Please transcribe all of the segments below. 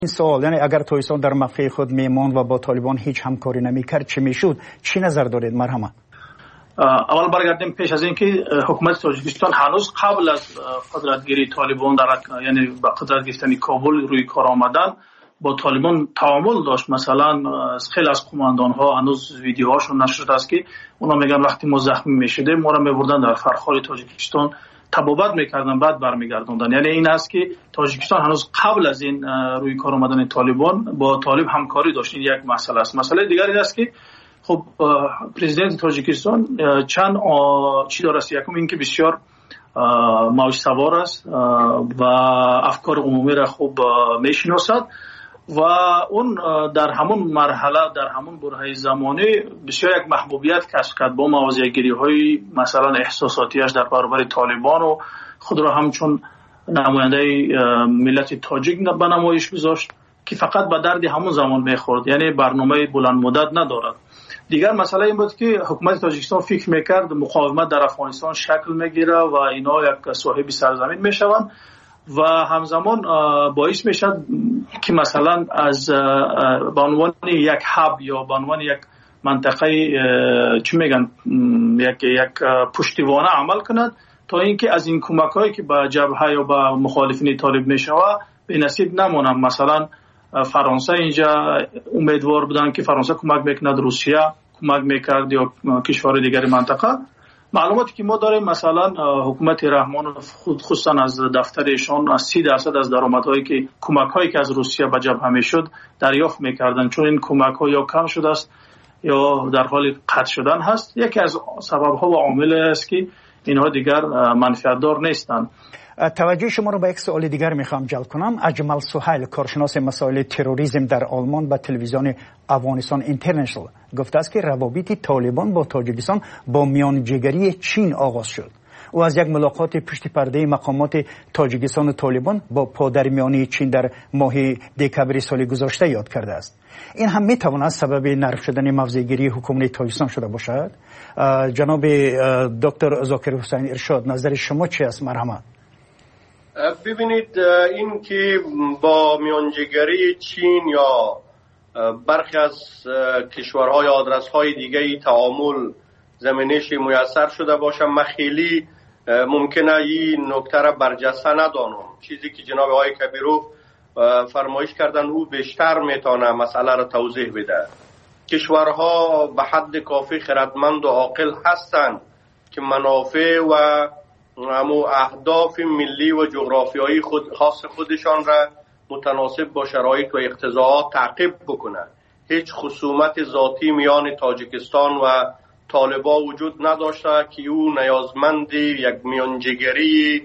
این سوال، یعنی اگر تویسان در مقطع خود میمان و با طالبان هیچ همکاری نمیکرد چه میشد؟ چی نظر دارید مرحمت؟ اول برگردیم پیش از اینکه حکومت تاجیکستان هنوز قبل از قدرتگیری طالبان یعنی با قدرت گرفتن کابل روی کار آمدن با طالبان تعامل داشت. مثلا خیلی از قماندان ها هنوز ویدیوهاشون نشده است که اونا میگن وقتی ما زخمی میشدیم ما را میبردن در فرخار تاجیکستان تبابت میکردن بعد برمیگردوندن. یعنی این است که تاجیکستان هنوز قبل از این روی کار آمدن طالبان با طالب همکاری داشت. این یک مسئله است. مسئله دیگر این است که خب پرزیدنت تاجیکستان چند چی داره است. یکم این که بسیار موج سوار است و افکار عمومی را خوب میشناسد و اون در همون مرحله در همون برهه زمانی بسیار یک محبوبیت کسب کرد با موضع‌گیری های مثلا احساساتیش در برابر طالبان و خود را همچون نماینده ملت تاجیک به نمایش گذاشت که فقط به درد همون زمان میخورد. یعنی برنامه بلند مدت ندارد. دیگر مسئله این بود که حکومت تاجیکستان فکر میکرد مقاومت در افغانستان شکل میگیره و اینا یک صاحب سرزمین میشوند و همزمان باعث میشد که مثلا از به عنوان یک هاب یا به عنوان یک منطقه چی میگن یک پشتیبانه عمل کند تا اینکه از این کمک‌هایی که به جبهه یا به مخالفین طالب میشوه به نصیب نمونه. مثلا فرانسه اینجا امیدوار بودن که فرانسه کمک میکند، روسیه کمک میکرد یا کشور دیگر منطقه. معلوماتی که ما داریم مثلا حکومت رحمان خصوصا از دفترشان از 30% از درآمدهایی که کمک‌هایی که از روسیه به جبهه میشد دریافت میکردن، چون این کمک‌ها یا کم شده است یا در حال قطع شدن هست. یکی از سبب‌ها و عامل است که اینها دیگر منفعت‌دار نیستند. توجه شما رو به یک سوال دیگر میخوام جلب کنم. اجمل سهیل کارشناس مسائل تروریسم در آلمان به تلویزیون افغانستان اینترنشنال گفته است که روابط طالبان با تاجیکستان با میانجیگری چین آغاز شد. او از یک ملاقات پشت پرده مقامات تاجیکستان و طالبان با پادرمیانی چین در ماه دکبر سال گذشته یاد کرده است. این هم میتواند سبب نرم شدن موضع‌گیری حکومت تاجیکستان شده باشد. جناب دکتر ذاکر حسین ارشاد، نظر شما چی است مرحمت؟ ببینید، این که با میانجیگری چین یا برخی از کشورهای آدرس‌های دیگه تعامل زمینش میسر شده باشه، من خیلی ممکنه این نکته را برجسته ندانم. چیزی که جناب آقای کبیروف فرمایش کردن او بیشتر میتونه مسئله را توضیح بده. کشورها به حد کافی خردمند و عاقل هستند که منافع و اهداف ملی و جغرافیایی خاص خودشان را متناسب با شرایط و اقتضاعات تعقیب بکنند. هیچ خصومت ذاتی میان تاجیکستان و طالبان وجود نداشته که او نیازمند یک میانجیگری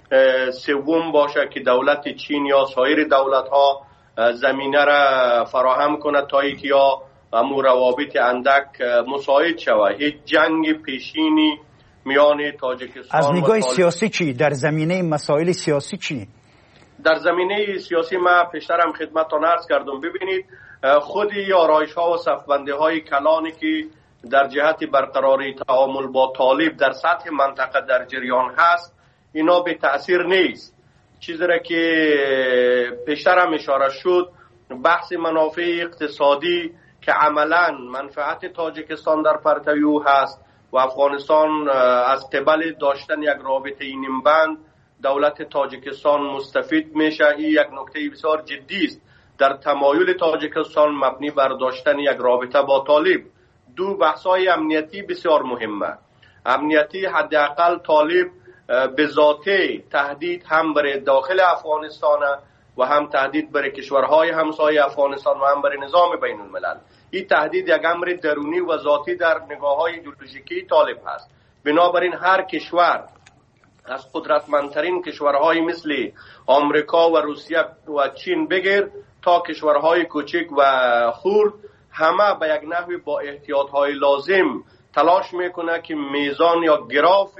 سوم باشه که دولت چین یا سایر دولت ها زمینه را فراهم کند تا اینکه یا امو روابط اندک مساعد شود. هیچ جنگ پیشینی میان تاجیکستان از نگاه سیاسی چی؟ در زمینه مسائل سیاسی چی؟ در زمینه سیاسی ما پیشترم خدمتتان عرض کردم. ببینید، خود آرایش ها و صفبندی های کلانی که در جهت برقراری تعامل با طالب در سطح منطقه در جریان هست، اینا به تأثیر نیست. چیزی را که پیشترم اشاره شد، بحث منافع اقتصادی که عملا منفعت تاجیکستان در پرتو او هست و افغانستان از قبل داشتن یک رابطه نیمبند دولت تاجیکستان مستفید میشه. این یک نکته بسیار جدی است در تمایل تاجیکستان مبنی بر داشتن یک رابطه با طالب. دو بحث‌های امنیتی بسیار مهمه. امنیتی، حداقل طالب به ذاته تهدید هم برای داخل افغانستان و هم تهدید برای کشورهای همسایه افغانستان و هم برای نظام بین الملل. این تهدید یک امر درونی و ذاتی در نگاه‌های ایدئولوژیکی طالب هست. بنابراین هر کشور از قدرتمندترین کشورهای مثل آمریکا و روسیه و چین بگیر تا کشورهای کوچک و خرد، همه به یک نحوی با احتیاطهای لازم تلاش میکنه که میزان یا گراف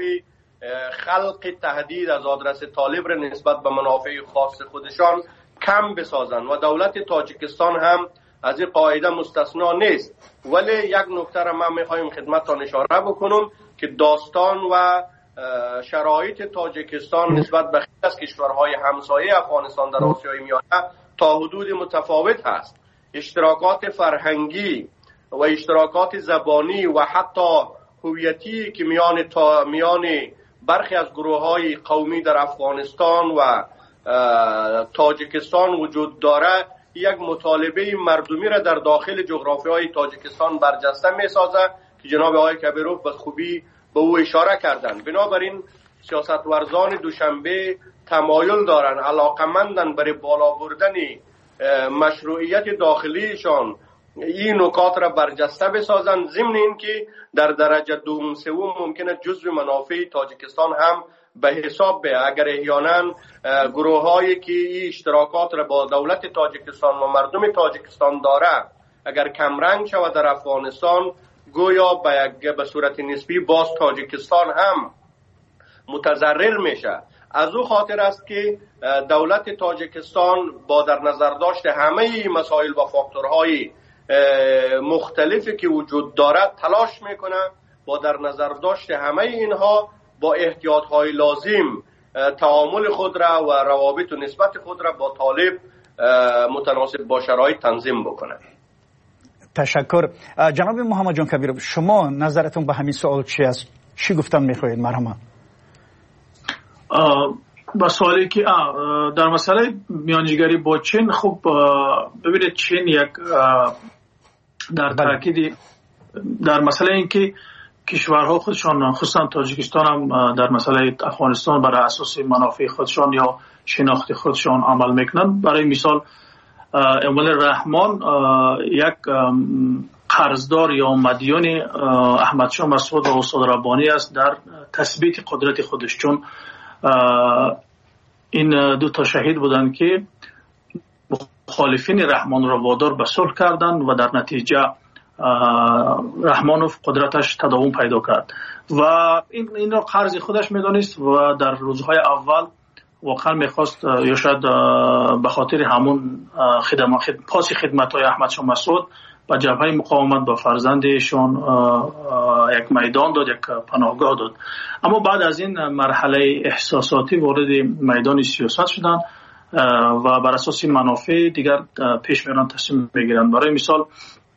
خلق تهدید از آدرس طالب را نسبت به منافع خاص خودشان کم بسازن و دولت تاجیکستان هم از این قاعده مستثنا نیست. ولی یک نکته را من میخوایم خدمتتان اشاره بکنم که داستان و شرایط تاجیکستان نسبت به خیلی از کشورهای همسایه افغانستان در آسیای میانه تا حدود متفاوت هست. اشتراکات فرهنگی و اشتراکات زبانی و حتی هویتی که میان برخی از گروه‌های قومی در افغانستان و تاجیکستان وجود داره، یک مطالبه مردمی را در داخل جغرافیای تاجیکستان برجسته می‌سازد که جناب آقای کبیروف به خوبی به او اشاره کردند. بنابراین سیاستورزان دوشنبه تمایل دارند علاقمندن برای بالا بردن مشروعیت داخلیشان این نکات را برجسته بسازند، ضمن اینکه در درجه دوم سوم ممکنه جزو منافع تاجیکستان هم به حساب بیاید. اگر احیانا گروه هایی که این اشتراکات را با دولت تاجیکستان و مردم تاجیکستان داره اگر کمرنگ شود در افغانستان، گویا به صورت نسبی باز تاجیکستان هم متضرر میشه. از او خاطر است که دولت تاجیکستان با در نظر داشت همه مسائل و فاکتورهای مختلفی که وجود دارد تلاش میکنه با در نظر داشت همه اینها با احتیاطهای لازم تعامل خود را و روابط و نسبت خود را با طالب متناسب با شرایط تنظیم بکنه. تشکر. جناب محمد جان کبیروف، شما نظرتون به همین سوال چی است؟ چی گفتن میخواهید؟ مرحبا. با سوالی که در مسئله میانجیگری با چین، خب ببینید چین یک در تاکید در مسئله این که کشورها خودشان خصوصا تاجیکستان هم در مسئله افغانستان برای اساس منافع خودشان یا شناخت خودشان عمل میکنند. برای مثال اموال رحمان یک قرضدار یا مدیون احمد شاه مسعود و استاد ربانی است در تثبیت قدرت خودش، چون این دو تا شهید بودند که مخالفین رحمان را وادار به صلح کردند و در نتیجه رحمانوف قدرتش تداوم پیدا کرد و این را قرض خودش میدانست و در روزهای اول واقعا میخواست یا شاید به خاطر همون پاس خدمت‌های احمد شاه مسعود با جبهه مقاومت با فرزندشون یک میدان داد، یک پناهگاه داد. اما بعد از این مرحله احساساتی وارد میدان سیاست شدن و بر اساس منافع دیگر پیش میرن، تصمیم میگیرن. برای مثال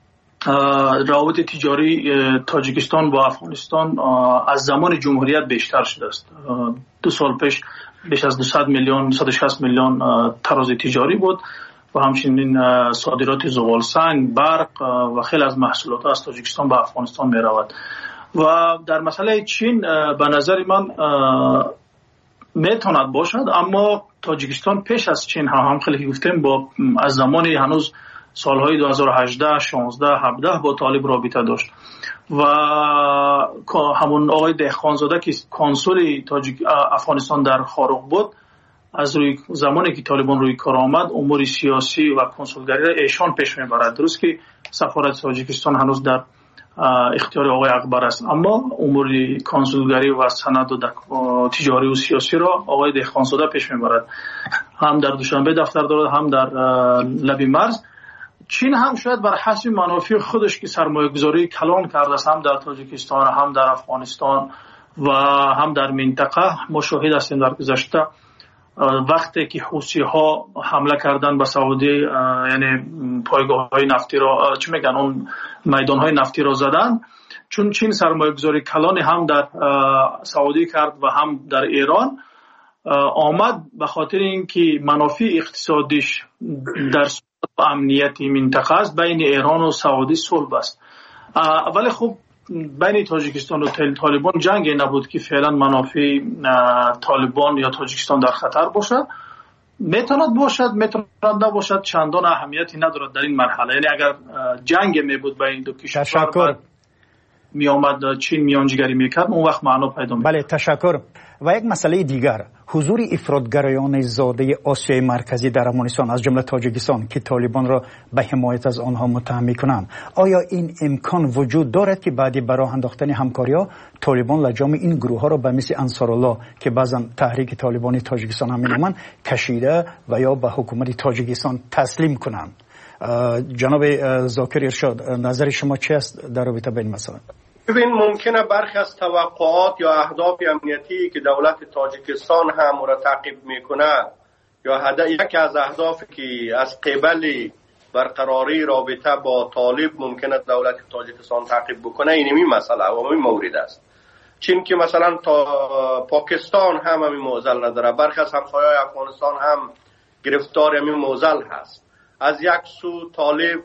روابط تجاری تاجیکستان با افغانستان از زمان جمهوریت بیشتر شده است. 2 سال پیش بیش از 200 میلیون 160 میلیون تراز تجاری بود و همچنین صادرات زغال سنگ، برق و خیلی از محصولات از تاجیکستان به افغانستان می رود. و در مسئله چین به نظر من میتواند باشد، اما تاجیکستان پیش از چین هم خیلی گفتیم با از زمان هنوز سالهای 2018 16 17 با طالب رابطه داشت و همون آقای دهخانزاده که کنسول افغانستان در خارق بود، از روی زمانی که طالبان روی کار آمد امور سیاسی و کنسولگری را ایشان پیش میبرد. درست که سفارت تاجیکستان هنوز در اختیار آقای اکبر است، اما امور کنسولگری و سند و تجاری و سیاسی را آقای دهخانزاده پیش میبرد. هم در دوشنبه دفتر دارد، هم در لب مرز. چین هم شاید بر حسب منافع خودش که سرمایه گذاری کلان کرده است، هم در تاجیکستان هم در افغانستان و هم در منطقه. ما شاهد هستیم در گذشته وقتی که حوثی ها حمله کردن به سعودی، یعنی پایگاه های نفتی را چی میگن اون میدان های نفتی را زدن، چون چین سرمایه گذاری کلان هم در سعودی کرد و هم در ایران آمد به خاطر اینکه منافع اقتصادیش در امنیتی منطقه است. بین ایران و سعودی صلح است، ولی خب بین تاجیکستان و طالبان جنگی نبود که فعلا منافع طالبان یا تاجیکستان در خطر باشد. میتواند باشد، میتواند نباشد، چندان اهمیتی ندارد در این مرحله. یعنی اگر جنگ می بود بین دو کشور می آمد چین میانجیگری میکرد، اون وقت معنا پیدا میکرد. بله، تشکر. و یک مسئله دیگر، حضور افراطگرایان زاده آسیای مرکزی در افغانستان از جمله تاجیکستان که طالبان را به حمایت از آنها متهم می‌کنند، آیا این امکان وجود دارد که بعد برای انداختن همکاری‌ها طالبان لجام این گروه‌ها را به مثل انصارالله که بعضا تحریک طالبانی تاجیکستان هم می‌نامند کشیده و یا به حکومت تاجیکستان تسلیم کنند؟ جناب ذاکر ارشاد، نظر شما چی است در رابطه با این مسئله؟ ببین، ممکنه برخی از توقعات یا اهداف امنیتی که دولت تاجیکستان هم را تعقیب میکنه یا یکی از اهدافی که از قبل برقراری رابطه با طالب ممکنه دولت تاجیکستان تعقیب بکنه اینمی مسئله و همین مورد است. چون که مثلا پاکستان هم همین معضل نداره، برخی از همسایه‌های افغانستان هم گرفتار همین معضل هست. از یک سو طالب،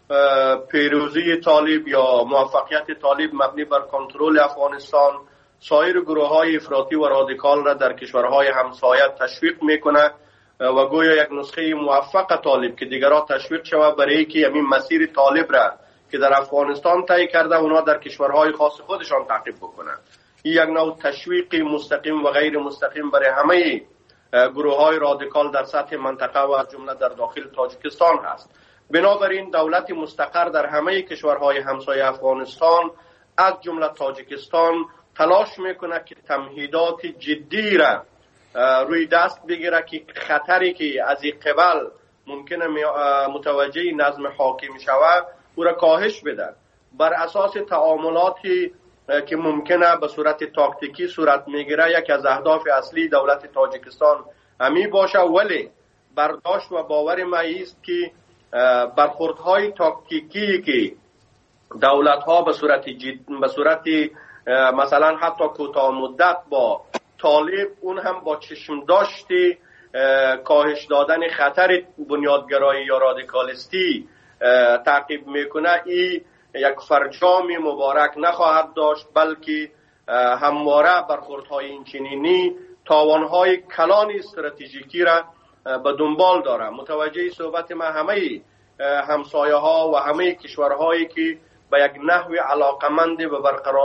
پیروزی طالب یا موفقیت طالب مبنی بر کنترل افغانستان سایر گروه‌های افراطی و رادیکال را در کشورهای همسایه تشویق میکنه و گویا یک نسخه موفق طالب که دیگران تشویق شود برای که همین مسیر طالب را که در افغانستان طی کرده اونا در کشورهای خاص خودشان تعقیب بکنه. این یک نوع تشویق مستقیم و غیر مستقیم برای همه گروه‌های رادیکال در سطح منطقه و از جمله در داخل تاجیکستان هست. بنابراین دولت مستقر در همه کشورهای همسایه افغانستان از جمله تاجیکستان تلاش میکنه که تمهیدات جدی را روی دست بگیره که خطری که از این قبل ممکنه متوجه نظم حاکم شود او را کاهش بده. بر اساس تعاملاتی که ممکنه به صورت تاکتیکی صورت میگیره یک از اهداف اصلی دولت تاجیکستان همی باشه، ولی برداشت و باور ما است که برخوردهای تاکتیکی که دولت‌ها به صورت مثلا حتی کوتاه مدت با طالب اون هم با چشم داشتی کاهش دادن خطر بنیادگرایی یا رادیکالیستی تعقیب میکنه، این یک فرجام مبارک نخواهد داشت، بلکه همواره برخوردهای اینچنینی تاوانهای کلان استراتژیکی را به دنبال داره. متوجه صحبت ما همه همسایه ها و همه کشورهایی که به یک نحو علاقمند به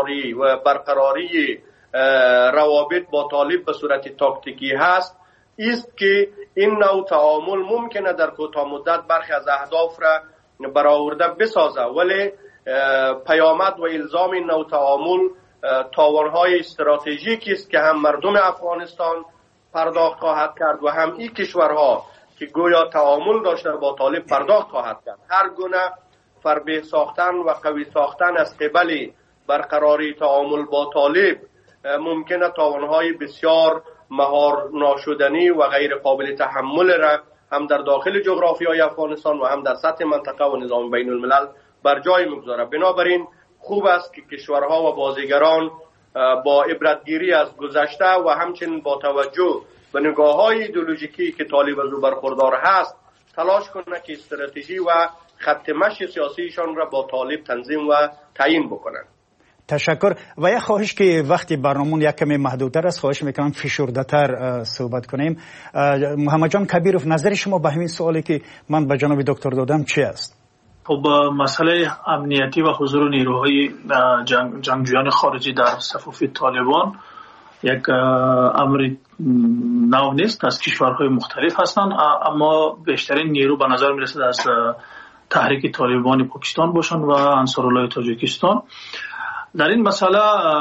برقراری روابط با طالب به صورت تاکتیکی هست است که این نوع تعامل ممکنه در کوتاه مدت برخی از اهداف را برآورده بسازه، ولی پیامد و الزام این نوع تعامل تاوانهای استراتژیکی است که هم مردم افغانستان پرداخت خواهد کرد و هم این کشورها که گویا تعامل داشته با طالب پرداخت خواهد کرد. هر گونه فربه ساختن و قوی ساختن از قبل برقراری تعامل با طالب ممکنه تاوانهای بسیار مهار ناشدنی و غیر قابل تحمل را هم در داخل جغرافیای افغانستان و هم در سطح منطقه و نظام بین الملل بر جای مگذاره. بنابراین خوب است که کشورها و بازیگران با عبرتگیری از گذشته و همچنین با توجه به نگاه‌های ایدئولوژیکی که طالب از او برخوردار هست تلاش کنند که استراتژی و خط مشی سیاسیشان را با طالب تنظیم و تعیین بکنند. تشکر. و یک خواهش که وقتی برنامون یک کمی محدودتر است، خواهش میکنم فشرده‌تر صحبت کنیم. محمد جان کبیروف، نظر شما به همین سوالی که من به جناب دکتر دادم چی است؟ خب مسئله امنیتی و حضور نیروهای جنگجویان خارجی در صفوف طالبان یک امر نو نیست. از کشورهای مختلف هستند، اما بیشترین نیرو به نظر میرسد از تحریک طالبان پاکستان باشند و انصارالله تاجیکستان. در این مسئله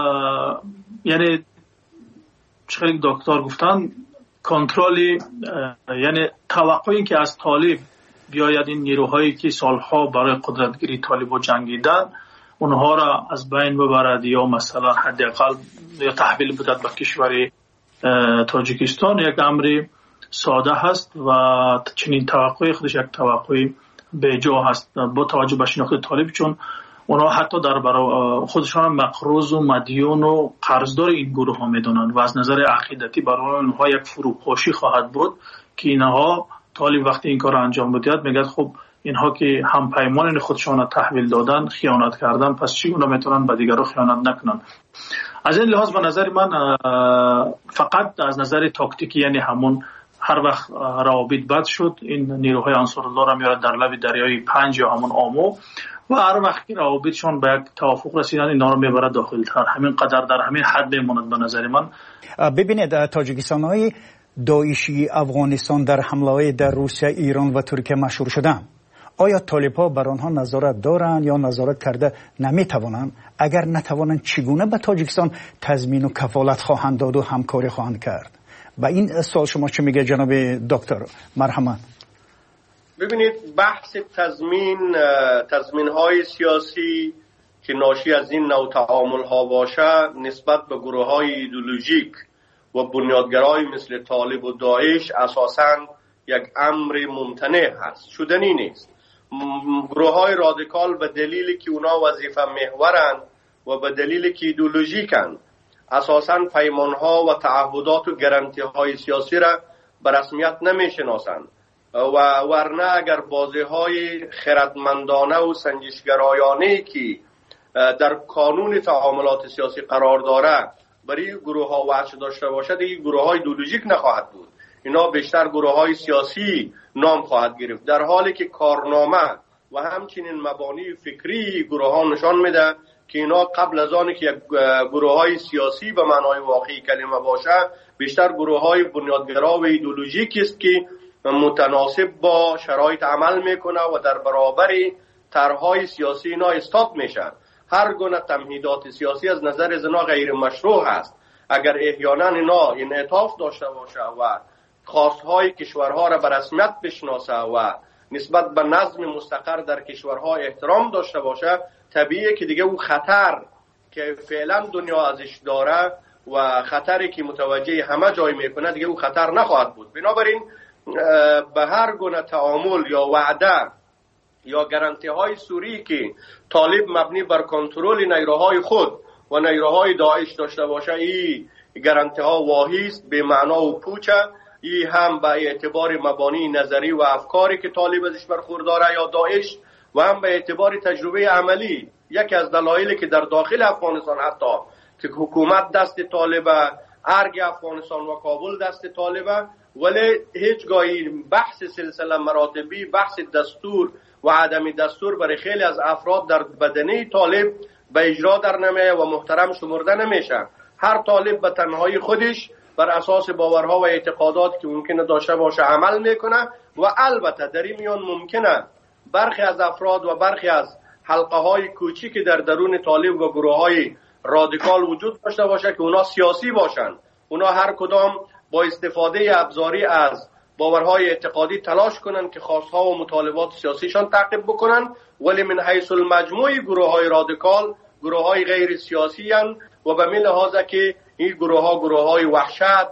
یعنی خیلی دکتر گفتن کنترل، یعنی توقعی که از طالب بیاید این نیروهایی که سالها برای قدرتگیری طالب جنگیدن اونها را از بین ببرد یا مثلا حداقل یا تحویل بدهد به کشور تاجیکستان، یک امر ساده هست و چنین توقعی خودش یک توقعی بی‌جا هست با توجه به شناخت طالب، چون اونها حتی در برای خودشان مقروض و مدیون و قرضدار این گروه ها میدونن و از نظر عقیدتی برای اونها یک فروپاشی خواهد بود که اینها طالب وقتی این کار انجام بدهد میگه خب اینها که هم پیمان خودشان تحویل دادن خیانت کردن، پس چگونه میتونن به دیگران خیانت نکنن. از این لحاظ به نظر من فقط از نظر تاکتیکی، یعنی همون هر وقت روابط بد شد این نیروهای انصارالله را میارد در لب دریای 5 یا همون آمو و هر وقت که روابطشون به یک توافق رسیدن اینا رو میبرد داخل‌تر، همین قدر در همین حد میموند به نظر من. ببینید تاجیکستان‌های داعشی افغانستان در حمله‌های در روسیه، ایران و ترکیه مشهور شدن. آیا طالب‌ها بر آنها نظارت دارند یا نظارت کرده نمی‌توانند؟ اگر نتوانند چگونه به تاجیکستان تضمین و کفالت خواهند داد و همکاری خواهند کرد؟ با این سوال شما چه میگه جناب دکتر؟ مرحمت. ببینید بحث تضمین‌های سیاسی که ناشی از این نوع تعامل‌ها باشه نسبت به گروه‌های ایدئولوژیک و بنیادگرای مثل طالب و داعش اساساً یک امر ممتنع هست، شدنی نیست. گروه های رادیکال به دلیلی که اونا وظیفه محورن و به دلیلی که ایدئولوژیکن اساساً پیمان ها و تعهدات و گارانتی های سیاسی را به رسمیت نمی شناسند و ورنه اگر بازی های خردمندانه و سنجشگرایانه که در قانون تعاملات سیاسی قرار داره برای گروه ها وجه داشته باشد، این گروه های ایدئولوژیک نخواهد بود، اینا بیشتر گروه های سیاسی نام خواهد گرفت، در حالی که کارنامه و همچنین مبانی فکری گروه ها نشان میده که اینا قبل از آن که یک گروه های سیاسی به معنای واقعی کلمه باشه بیشتر گروه های بنیادگرا و ایدئولوژیکی است که متناسب با شرایط عمل میکنه و در برابر طرحهای سیاسی اینا استاد میشن. هر گونه تمهیدات سیاسی از نظر اینا غیر مشروع است. اگر احیانا اینا انعطاف داشته باشه و خواستهای کشورها را به رسمیت بشناسه و نسبت به نظم مستقر در کشورها احترام داشته باشه، طبیعیه که دیگه اون خطر که فعلا دنیا ازش داره و خطری که متوجه همه جای میکنه دیگه اون خطر نخواهد بود. بنابراین به هر گونه تعامل یا وعده یا گارانتی های سوری که طالب مبنی بر کنترل نیروهای خود و نیروهای داعش داشته باشه، این گارانتی ها واهی است، به معنا و پوچه. این هم به اعتبار مبانی نظری و افکاری که طالب ازش برخورداره یا داعش و هم به اعتبار تجربه عملی. یکی از دلایلی که در داخل افغانستان حتی که حکومت دست طالبه، ارگ افغانستان و کابل دست طالبه، ولی هیچگاهی بحث سلسله مراتبی، بحث دستور و عدم دستور برای خیلی از افراد در بدنه طالب به اجرا در نمیه و محترم شمرده نمیشه. هر طالب به تنهایی خودش بر اساس باورها و اعتقاداتی که ممکنه داشته باشه عمل میکنه و البته در این میان ممکنه برخی از افراد و برخی از حلقه های کوچیک در درون طالب و گروه های رادیکال وجود داشته باشه که اونا سیاسی باشن. اونا هر کدام با استفاده ابزاری از باورهای اعتقادی تلاش کنن که خواستها و مطالبات سیاسیشان تعقیب بکنن، ولی من حیث المجموع گروه های رادیکال گروه های غیر سیاسی هن و به این لحاظ که این گروه های وحشت،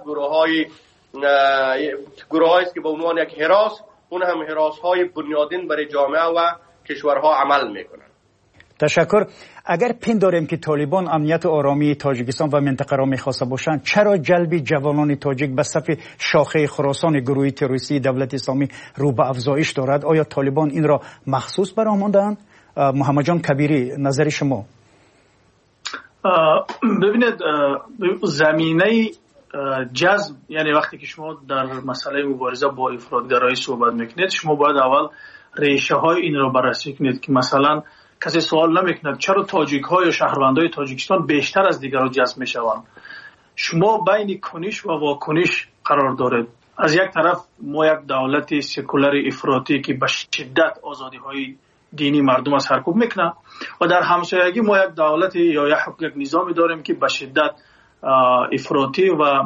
گروه هایی که به عنوان یک هراس، اون هم هراس های بنیادین برای جامعه و کشورها عمل میکنن. تشکر. اگر پنداریم که طالبان امنیت و آرامی تاجیکستان و منطقه را میخواسته باشند، چرا جلب جوانان تاجیک به صف شاخه خراسان گروه تروریستی دولت اسلامی رو به افزایش دارد؟ آیا طالبان این را مخصوص برآمدند؟ محمد جان کبیری، نظر شما؟ ببینید، زمینه جذب، یعنی وقتی که شما در مسئله مبارزه با افراطگرایی صحبت میکنید، شما باید اول ریشه های این را بررسی کنید که مثلا کسی سوال نمیکند چرا تاجیک ها یا شهروندای تاجیکستان بیشتر از دیگران جذب میشوند. شما بین کنش و واکنش قرار دارید. از یک طرف ما یک دولت سکولار افراطی که به شدت آزادی های دینی مردم از سرکوب میکنه و در همسایگی ما یک دولت یا یک نظامی داریم که به شدت افراطی و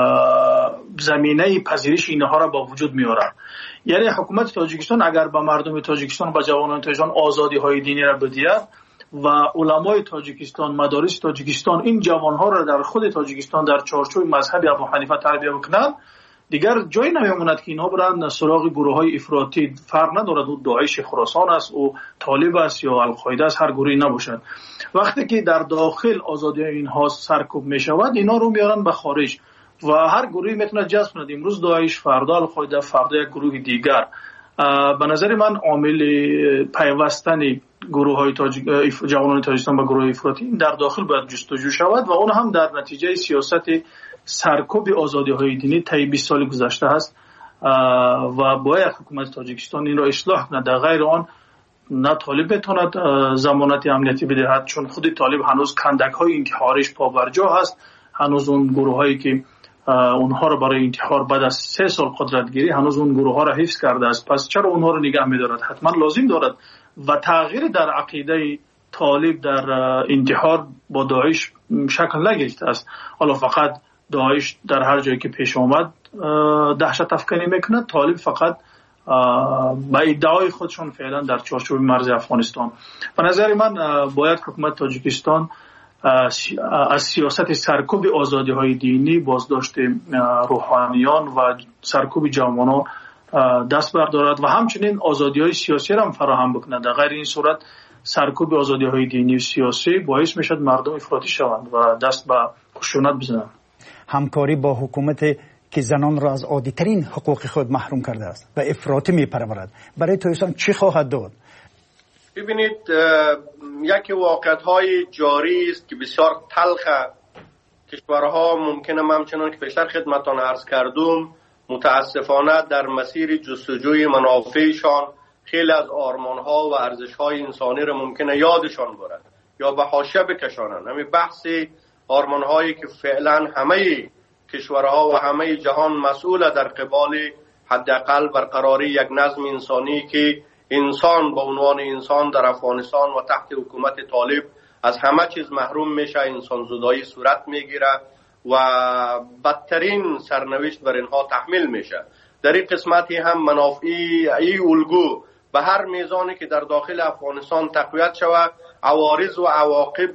زمینه پذیرش اینها را با وجود میاره. یعنی حکومت تاجیکستان اگر به مردم تاجیکستان و جوانان تاجیکستان آزادی های دینی را بدهد و علمای تاجیکستان، مدارس تاجیکستان این جوان ها را در خود تاجیکستان در چارچوب مذهب ابو حنیفه تربیت بکنند، دیگر جایی نمیماند که اینها برند سراغ گروه های افراطی. فرق ندارد او داعش خراسان است، او طالب است یا القاعده است، هر گروهی نباشد. وقتی که در داخل آزادی اینها سرکوب می شود، اینا رو میارن به خارج و هر گروهی میتونه جذب کند. امروز داعش، فردا القاعده، فردا یک گروه دیگر. به نظر من عامل پیوستن گروه های جوانان تاجیکستان با گروه افراطی در داخل باید جستجو شود و اون هم در نتیجه سیاست سرکوب آزادی های دینی طی 20 سال گذشته است و باید حکومت تاجیکستان این را اصلاح کند. در غیر آن نه طالب بتواند ضمانت امنیتی بدهد، چون خود طالب هنوز کندک های انتحاریش پابرجا هست. هنوز اون گروه هایی که اونها را برای انتحار بعد از 3 سال قدرت گیری هنوز اون گروه ها را حفظ کرده است. پس چرا اونها را نگه می‌دارد؟ حتما لازم دارد و تغییر در عقیده طالب در انتحار با داعش شکل نگرفته است. حالا فقط داعش در هر جایی که پیش آمد دهشت افکنی میکنه، طالب فقط با ادعای خودشون فعلا در چارچوب مرز افغانستان. به نظر من باید حکومت تاجیکستان از سیاست سرکوب آزادی های دینی، بازداشت روحانیان و سرکوب جوانان دست بردارد و همچنین آزادی‌های سیاسی را هم فراهم بکند. در غیر این صورت سرکوب آزادی‌های دینی و سیاسی باعث میشد مردم افراطی شوند و دست به خشونت بزنند. همکاری با حکومت که زنان را از عادی‌ترین حقوق خود محروم کرده است و افراطی می‌پرورد، برای تویسان چی خواهد داد؟ ببینید، یکی واقعیت‌های جاری است که بسیار تلخ. کشورها ممکنه همچنان که پیشتر خدمتتان عرض کردم متاسفانه در مسیر جستجوی منافعشان خیلی از آرمان‌ها و ارزش‌های انسانی را ممکنه یادشان برد یا به حاشیه بکشانند. همین بحث آرمان‌هایی که فعلا همه کشورها و همه جهان مسئول در قبال حداقل برقراری یک نظم انسانی که انسان به عنوان انسان در افغانستان و تحت حکومت طالب از همه چیز محروم میشه، انسان زدایی صورت میگیره و بدترین سرنوشت بر اینها تحمیل میشه. در این قسمتی هم منافعی ای الگو به هر میزانی که در داخل افغانستان تقویت شود عوارض و عواقب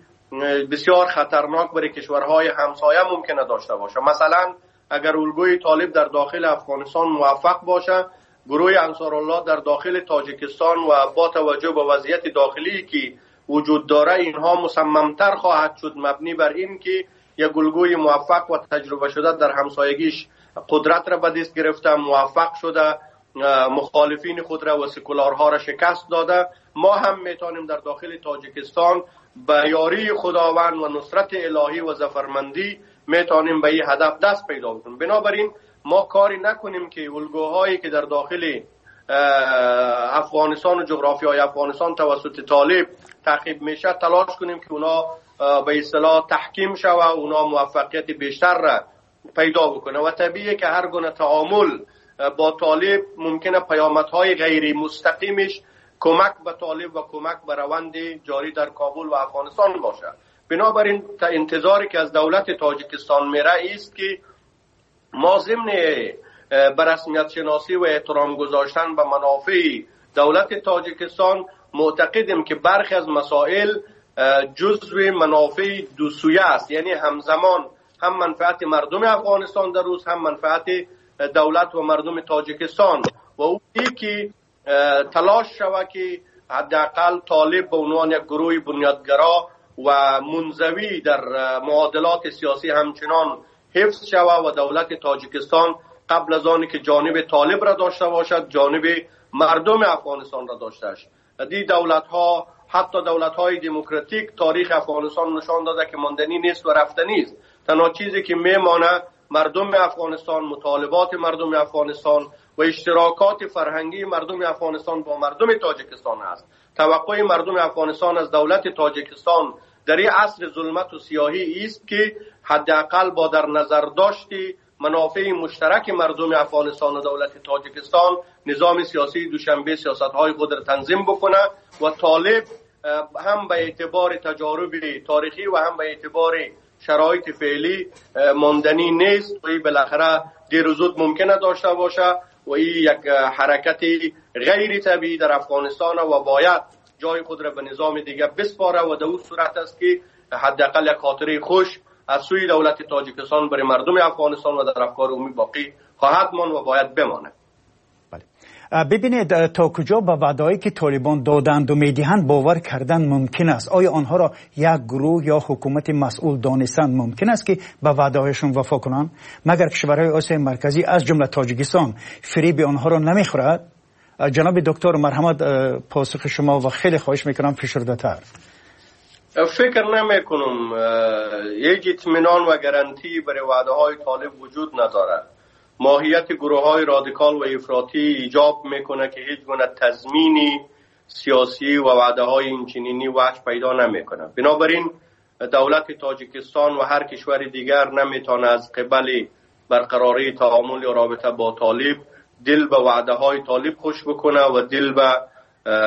بسیار خطرناک برای کشورهای همسایه ممکنه داشته باشه. مثلا اگر الگوی طالب در داخل افغانستان موفق باشه، گروه انصارالله در داخل تاجیکستان و با توجه به وضعیت داخلی که وجود داره اینها مصممتر خواهد شد مبنی بر این که یک الگوی موفق و تجربه شده در همسایگیش قدرت را به دست گرفته، موفق شده، مخالفین خود را و سکولارها را شکست داده. ما هم میتونیم در داخل تاجیکستان به یاری خداوند و نصرت الهی و ظفرمندی میتونیم به این هدف دست پیدا کنیم. بنابراین ما کاری نکنیم که الگوهایی که در داخل افغانستان و جغرافیای افغانستان توسط طالب تعقیب میشه تلاش کنیم که اونا به اصطلاح تحکیم شود و اونا موفقیت بیشتر را پیدا بکنه و طبیعیه که هر گونه تعامل با طالب ممکنه پیامدهای غیر مستقیمش کمک به طالب و کمک به روند جاری در کابل و افغانستان باشه. بنابراین انتظاری که از دولت تاجیکستان میره است که ما ضمن به رسمیت شناسی و احترام گذاشتن به منافع دولت تاجیکستان معتقدیم که برخی از مسائل جزو منافع دو سویه است، یعنی همزمان هم منفعت مردم افغانستان در روز هم منفعت دولت و مردم تاجیکستان و اون که تلاش شود که حداقل طالب به عنوان یک گروه بنیادگرا و منزوی در معادلات سیاسی همچنان حفظ شود و دولت تاجیکستان قبل از آنی که جانب طالب را داشته باشد جانب مردم افغانستان را داشته است. دی دولت ها حتی دولت های دموکراتیک تاریخ افغانستان نشان داده که ماندنی نیست و رفتنی است. تنها چیزی که میمانه مردم افغانستان، مطالبات مردم افغانستان و اشتراکات فرهنگی مردم افغانستان با مردم تاجیکستان است. توقع مردم افغانستان از دولت تاجیکستان در این عصر ظلمت و سیاهی است که حداقل با در نظر داشتی منافع مشترک مردم افغانستان و دولت تاجیکستان نظام سیاسی دوشنبه سیاست‌های خود را تنظیم بکنه و طالب هم به اعتبار تجارب تاریخی و هم به اعتبار شرایط فعلی ماندنی نیست و این بالاخره دیر و زود ممکنه داشته باشه و این یک حرکت غیر طبیعی در افغانستان و باید جای خود را به نظام دیگه بسپاره و در اون صورت است که حداقل یک خاطره خوش از سوی دولت تاجیکستان برای مردم افغانستان و در افکار عمومی باقی خواهد ماند و باید بماند. ببینید تا کجا به وعده‌ای که طالبان دادند و میدهند باور کردن ممکن است؟ آیا آنها را یک گروه یا حکومت مسئول دانستن ممکن است که به وعده‌هایشان وفا کنند مگر کشورهای آسیای مرکزی از جمله تاجیکستان فریب آنها را نمیخورد؟ جناب دکتر مرحمت پاسخ شما و خیلی خواهش میکنم فشرده‌تر. فکر نمیکنم یک اطمینان و گارانتی برای وعده‌های طالب وجود ندارد. ماهیت گروه‌های رادیکال و افراطی ایجاب میکنه که هیچ گونه تضمینی سیاسی و وعده‌های اینچنینی وجه پیدا نمیکنه. بنابراین دولت تاجیکستان و هر کشور دیگر نمیتونه از قبل برقراری تعامل یا رابطه با طالب دل به وعده‌های طالب خوش بکنه و دل به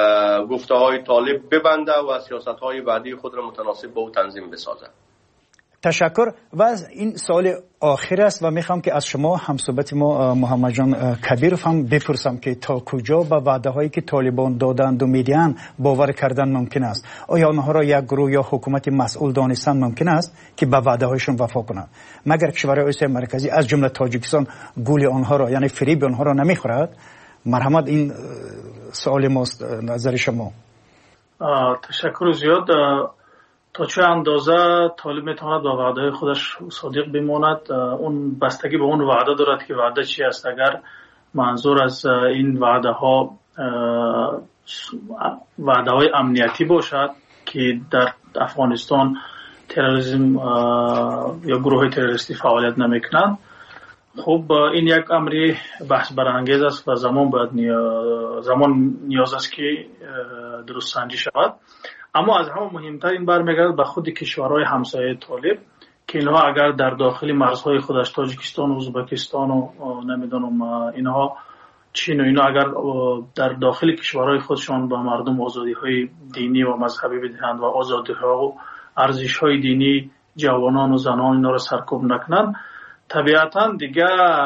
گفته‌های طالب ببنده و سیاست‌های بعدی خود را متناسب با او تنظیم بسازه. تشکر. و این سوال آخر است و میخوام که از شما همصحبت ما محمد جان کبیرов هم بپرسم که تا کجا به وعده هایی که طالبان دادند و میدهند باور کردن ممکن است؟ آیا آنها را یک گروه یا حکومت مسئول دانستن ممکن است که به وعده هایشون وفا کنند مگر کشورهای آسیای مرکزی از جمله تاجیکستان گول آنها را یعنی فریب آنها را نمیخورد؟ مرحمت این سوال ماست، نظر شما. تشکر زیاد. تا چه اندازه طالب میتواند با وعده خودش صادق بماند اون بستگی به اون وعده دارد که وعده چی است. اگر منظور از این وعده ها وعده های امنیتی باشد که در افغانستان تروریسم یا گروه های تروریستی فعالیت نمیکنند، خب این یک امری بحث برانگیز است و زمان نیاز است که درست سنجی شود. اما از همه مهمتر این برمیگردد به خود کشورهای همسایه طالب که اینها اگر در داخل مرزهای خودش تاجیکستان و ازبکستان و نمیدونم اینها چین و اینا اگر در داخل کشورهای خودشان با مردم آزادی‌های دینی و مذهبی بدهند و آزادی‌ها و ارزش‌های دینی جوانان و زنان اینا را سرکوب نکنند، طبیعتاً دیگه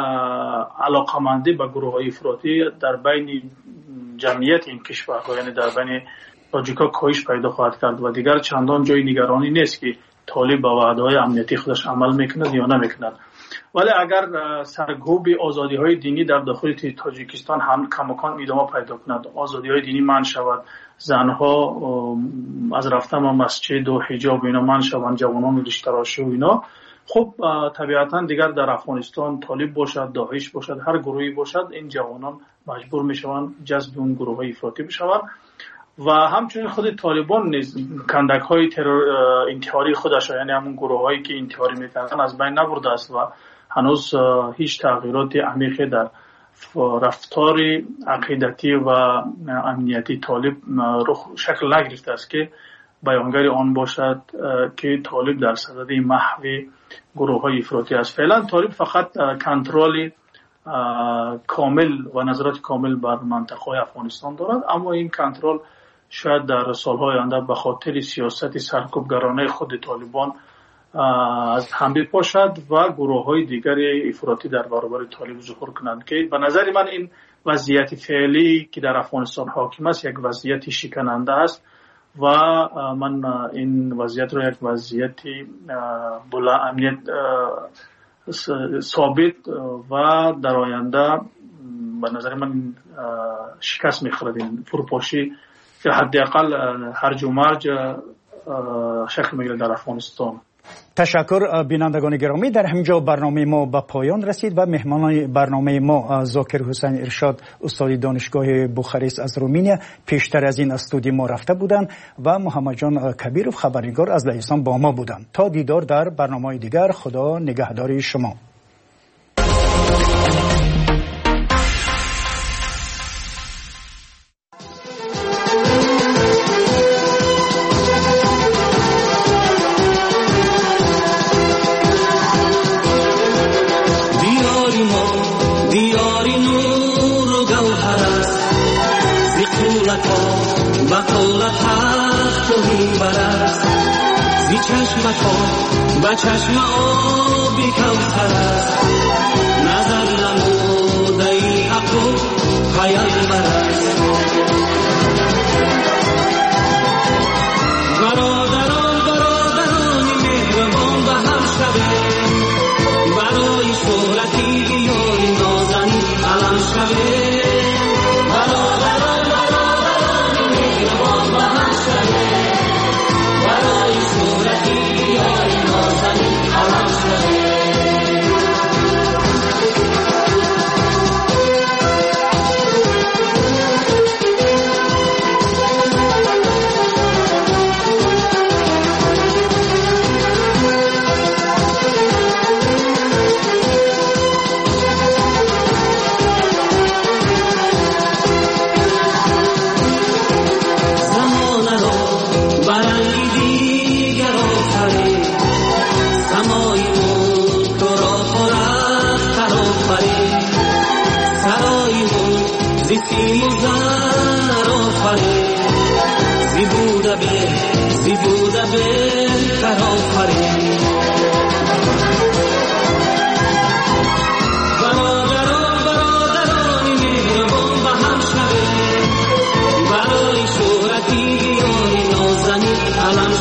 علاقمندی به گروه‌های افراطی در بین جمعیت این کشورها یعنی در بین تاجیکا کاهش پیدا خواهد کرد و دیگر چندان جای نگرانی نیست که طالب با وعده‌های امنیتی خودش عمل میکند یا نمیکند. ولی اگر سرکوب آزادی‌های دینی در داخل تاجیکستان هم کماکان ادامه پیدا کند، آزادی‌های دینی منع شود، زنها از رفتن به مسجد و حجاب اینا منع شوند، جوانان ریش‌تراشی و اینا، خب طبیعتاً دیگر در افغانستان طالب باشد، داعش باشد، هر گروهی باشد، این جوانان مجبور میشوند جذب اون گروه‌های افراطی بشوند. و همچنین خود طالبان نیز کندک‌های انتحاری خودش یعنی همون گروه‌هایی که انتحاری می‌کردن از بین نبرده است و هنوز هیچ تغییرات عمیقی در رفتار عقیدتی و امنیتی طالب شکل نگرفته است که بیانگر آن باشد که طالب در صدد محو گروه‌های افراطی است. فعلا طالب فقط کنترل کامل و نظارت کامل بر منطقه افغانستان دارد، اما این کنترل شاید در سالهای آینده به خاطر سیاست سرکوبگرانه خود طالبان از هم بپاشد و گروه‌های دیگر افراطی در برابر طالب ظهور کنند که به نظر من این وضعیت فعلی که در افغانستان حاکم است یک وضعیت شکننده است و من این وضعیت را یک وضعیت بلا امنیت ثابت و در آینده به نظر من شکست می‌خورد این فروپاشی که حداقل هرج و مرج شکل می‌گیرد در افغانستان. تشکر. بینندگان گرامی، در همینجا برنامه ما به پایان رسید و مهمانان برنامه ما ذاکر حسین ارشاد استاد دانشگاه بوخارست از رومانیا پیشتر از این استودیو ما رفته بودند و محمد جان کبیرov خبرنگار از لهستان با ما بودند. تا دیدار در برنامه دیگر، خدا نگهدار شما. با چشم آبی کوثر است نظر نموده ای حق و پیامبر است. برادران مهربان به هم شوه برای شهرتی یاری نازنین علم شوه. برادران مهربان به هم شوه برای شهرتی یاری نازنین علم شوه.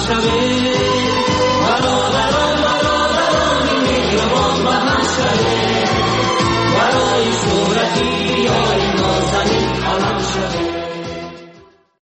شب